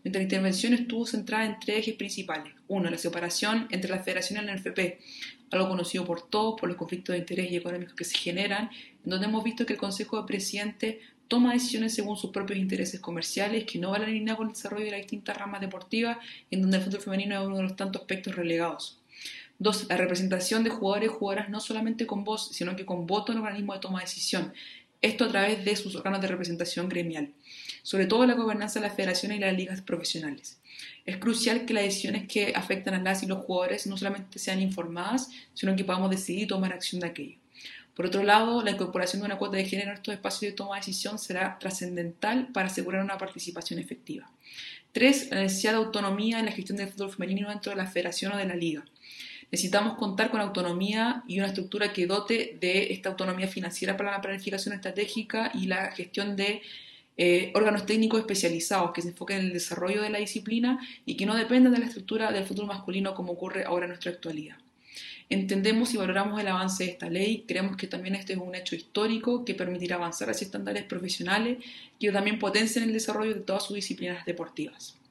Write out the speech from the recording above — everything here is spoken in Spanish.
Nuestra intervención estuvo centrada en tres ejes principales. Uno, la separación entre la federación y la NFP, algo conocido por todos, por los conflictos de interés y económicos que se generan, en donde hemos visto que el Consejo de Presidentes toma decisiones según sus propios intereses comerciales que no van en línea con el desarrollo de las distintas ramas deportivas, en donde el fútbol femenino es uno de los tantos aspectos relegados. Dos, la representación de jugadores y jugadoras no solamente con voz, sino que con voto en organismos de toma de decisión. Esto a través de sus órganos de representación gremial, sobre todo la gobernanza de las federaciones y las ligas profesionales. Es crucial que las decisiones que afectan a las y los jugadores no solamente sean informadas, sino que podamos decidir y tomar acción de aquello. Por otro lado, la incorporación de una cuota de género en estos espacios de toma de decisión será trascendental para asegurar una participación efectiva. 3. La necesidad de autonomía en la gestión del fútbol femenino dentro de la federación o de la liga. Necesitamos contar con autonomía y una estructura que dote de esta autonomía financiera para la planificación estratégica y la gestión de órganos técnicos especializados que se enfoquen en el desarrollo de la disciplina y que no dependan de la estructura del fútbol masculino como ocurre ahora en nuestra actualidad. Entendemos y valoramos el avance de esta ley, creemos que también este es un hecho histórico que permitirá avanzar hacia estándares profesionales que también potencien el desarrollo de todas sus disciplinas deportivas.